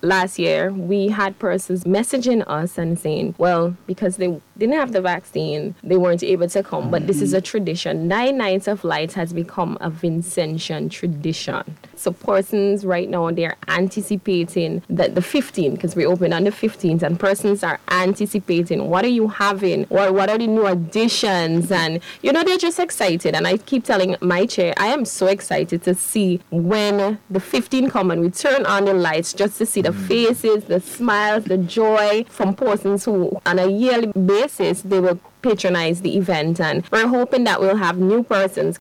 last year, we had persons messaging us and saying, well, because they didn't have the vaccine, they weren't able to come. But this is a tradition. 9 Nights of Light has become a Vincentian tradition. So persons right now, they're anticipating that the 15th, because we open on the 15th, and persons are anticipating, what are you having? What are the new additions? And, they're just excited. And I keep telling my chair, I am so excited to see when the 15th come and we turn on the lights just to see the faces, the smiles, the joy from persons who, on a yearly basis, they will patronize the event. And we're hoping that we'll have new persons